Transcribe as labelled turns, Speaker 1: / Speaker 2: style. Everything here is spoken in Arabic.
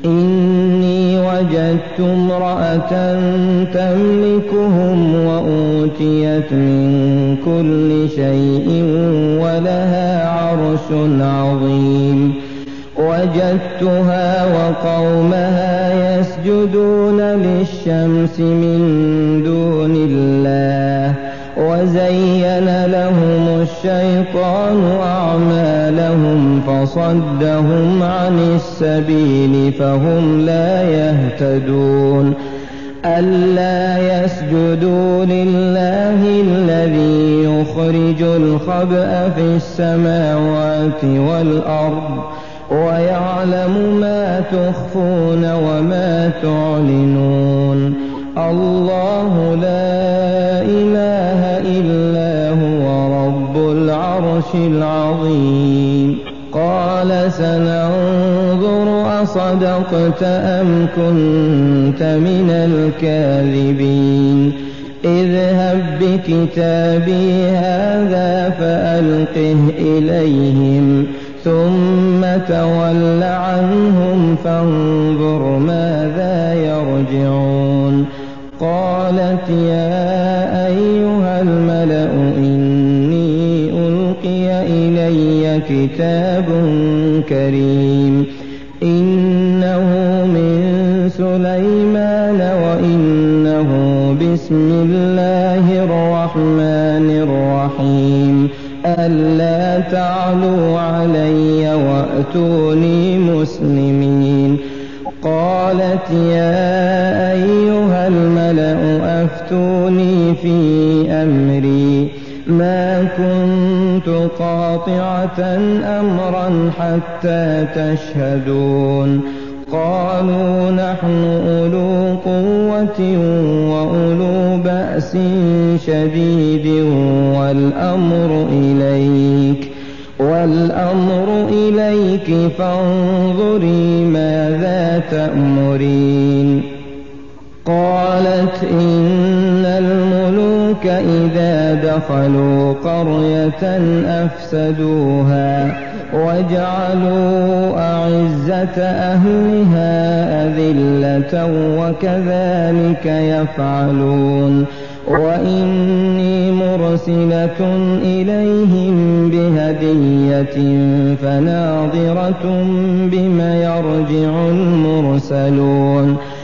Speaker 1: إني وجدت امرأة تملكهم وأوتيت من كل شيء ولها عرش عظيم وجدتها وقومها يسجدون للشمس من دون الله وزين لهم الشيطان أعمالهم فصدهم عن السبيل فهم لا يهتدون ألا يسجدوا لله الذي يخرج الخبأ في السماوات والأرض ويعلم ما تخفون وما تعلنون الله لا إله إلا هو رب العرش العظيم قال سننظر أصدقت أم كنت من الكاذبين اذهب بكتابي هذا فألقه إليهم ثم تول عنهم فانظر ماذا يرجعون قالت يا أيها الملأ إني ألقي إلي كتاب كريم إنه من سليمان وإنه بسم الله الرحمن الرحيم ألا تعلوا علي وأتوني مسلمين قالت يا أيها الملأ أفتوني في أمري ما كنت قاطعة أمرا حتى تشهدون قالوا نحن أولو قوة وأولو بأس شديد والأمر إليك فانظري ماذا تأمرين قالت إن الملوك إذا دخلوا قرية أفسدوها وجعلوا أعزة أهلها أذلة وكذلك يفعلون وإني مرسلة إليهم بهدية فناظرة بما يرجع المرسلون